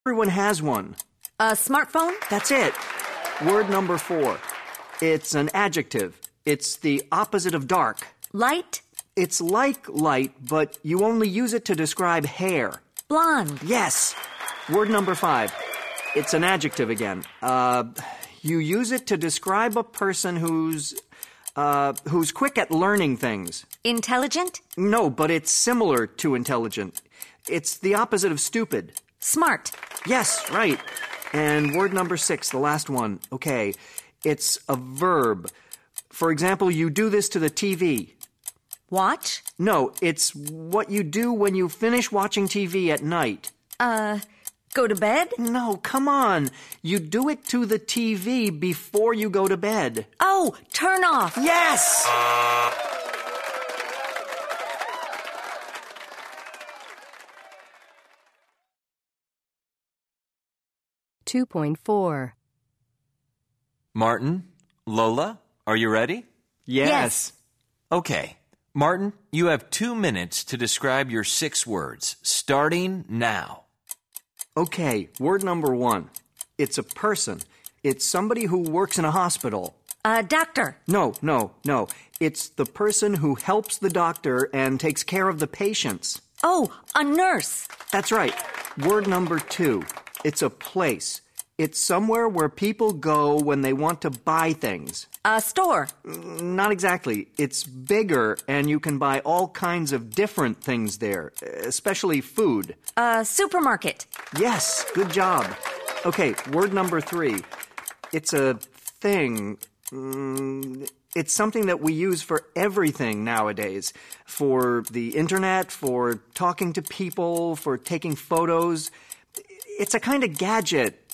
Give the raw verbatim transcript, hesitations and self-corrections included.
Everyone has one. A smartphone? That's it. Word number four. It's an adjective. It's the opposite of dark. Light? It's like light, but you only use it to describe hair. Blonde? Yes. Word number five. It's an adjective again. Uh, you use it to describe a person who's, uh, who's quick at learning things. Intelligent? No, but it's similar to intelligent. It's the opposite of stupid. Smart? Yes, right. And word number six, the last one. Okay. It's a verb. For example, you do this to the T V. Watch? No, it's what you do when you finish watching T V at night. Uh, go to bed? No, come on. You do it to the T V before you go to bed. Oh, turn off. Yes! two point four. Martin, Lola, are you ready? Yes. Yes. Okay. Martin, you have two minutes to describe your six words, starting now. Okay, word number one. It's a person. It's somebody who works in a hospital. A doctor? No, no, no. It's the person who helps the doctor and takes care of the patients. Oh, a nurse. That's right. Word number two. It's a place. It's somewhere where people go when they want to buy things. A store? Not exactly. It's bigger, and you can buy all kinds of different things there, especially food. A supermarket? Yes, good job. Okay, word number three. It's a thing. Mm, it's something that we use for everything nowadays. For the internet, for talking to people, for taking photos. It's a kind of gadget.